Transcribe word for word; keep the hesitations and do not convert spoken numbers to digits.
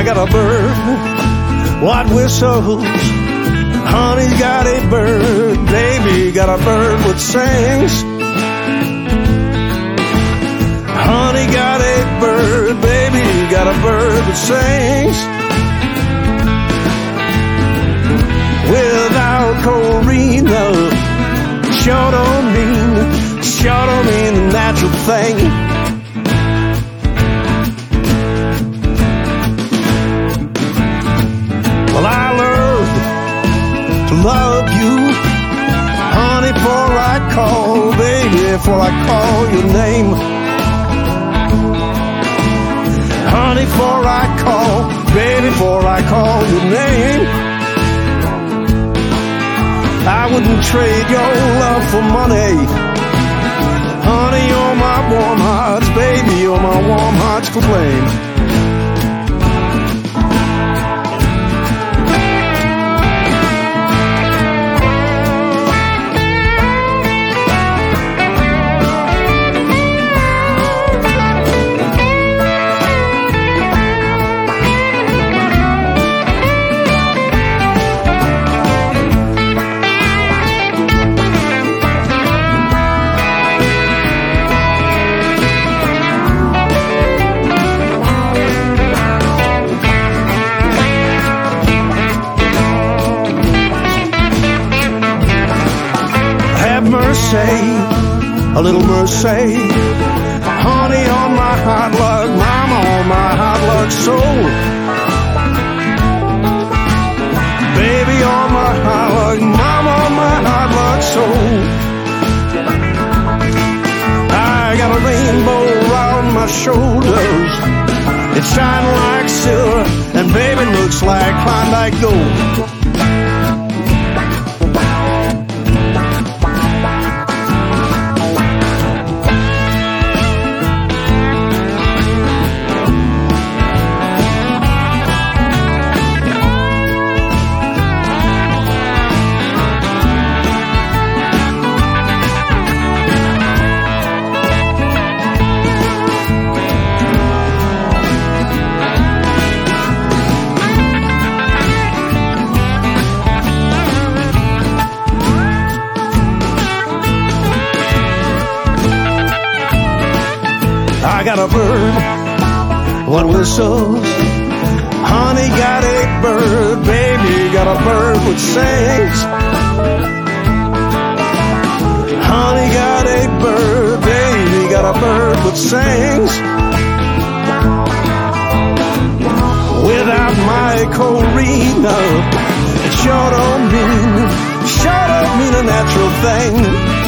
I got a bird, what whistles. Honey's got a bird, baby got a bird that sings. Honey got a bird, baby got a bird that sings. Without Corina, sure don't mean, sure don't mean the natural thing. Well, I learned to love you, honey, before I call, baby, before I call your name. Honey, before I call, baby, before I call your name. I wouldn't trade your love for money. Honey, you're my warm hearts, baby, you're my warm hearts to blame. Mercy, a little mercy, honey on my hot luck, mama on my hot luck soul. Baby on my hot luck, mama on my hot luck soul. I got a rainbow around my shoulders, it's shining like silver, and baby looks like Klondike gold. I got a bird, what whistles. Honey got a bird, baby got a bird that sings. Honey got a bird, baby got a bird that sings. Without my Corina, it sure don't mean, sure don't mean a natural thing.